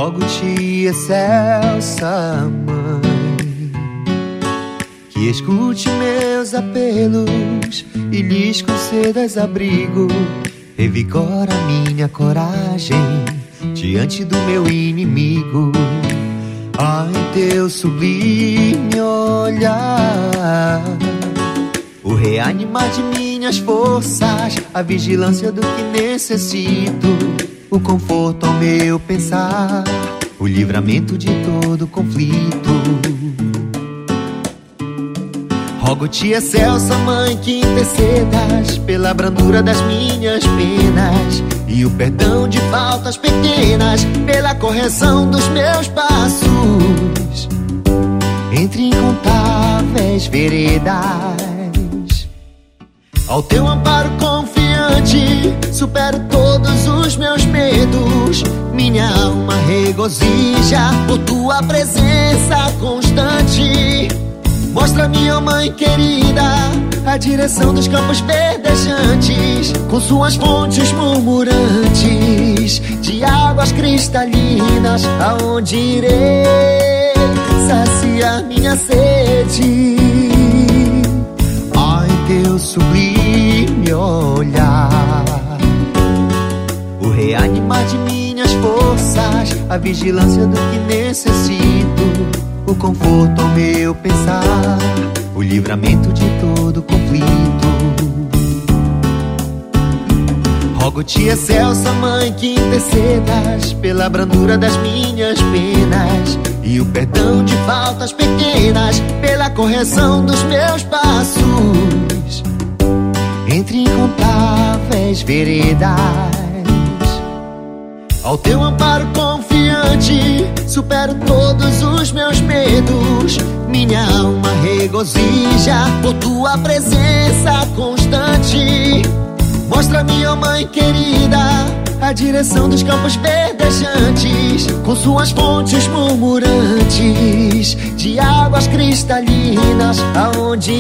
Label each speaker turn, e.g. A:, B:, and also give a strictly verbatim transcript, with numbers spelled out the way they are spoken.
A: Rogo-te, excelsa Mãe, que escute meus apelos e lhes concedas abrigo. Revigora minha coragem diante do meu inimigo. Ah, em teu sublime olhar, o reanimar de minhas forças, a vigilância do que necessito, o conforto ao meu pensar, o livramento de todo conflito. Rogo-te, excelsa Mãe, que intercedas pela brandura das minhas penas e o perdão de faltas pequenas, pela correção dos meus passos entre incontáveis veredas. Ao teu amparo confiante, supero todos os meus medos. Minha alma regozija por tua presença constante. Mostra-me, ó Mãe querida, a direção dos campos verdejantes, com suas fontes murmurantes de águas cristalinas, aonde irei saciar minha sede. Ó, em teu sublime olhar, o reanimar de minhas forças, a vigilância do que necessito, o conforto ao meu pensar, o livramento de todo conflito. Rogo-te, excelsa Mãe, que intercedas pela brandura das minhas penas e o perdão de faltas pequenas, pela correção dos meus passos entre incontáveis veredas. Ao teu amparo confiante, supero todos os meus medos. Minha alma regozija por tua presença constante. Mostra-me, ó Mãe querida, a direção dos campos verdejantes, com suas fontes murmurantes de águas cristalinas, aonde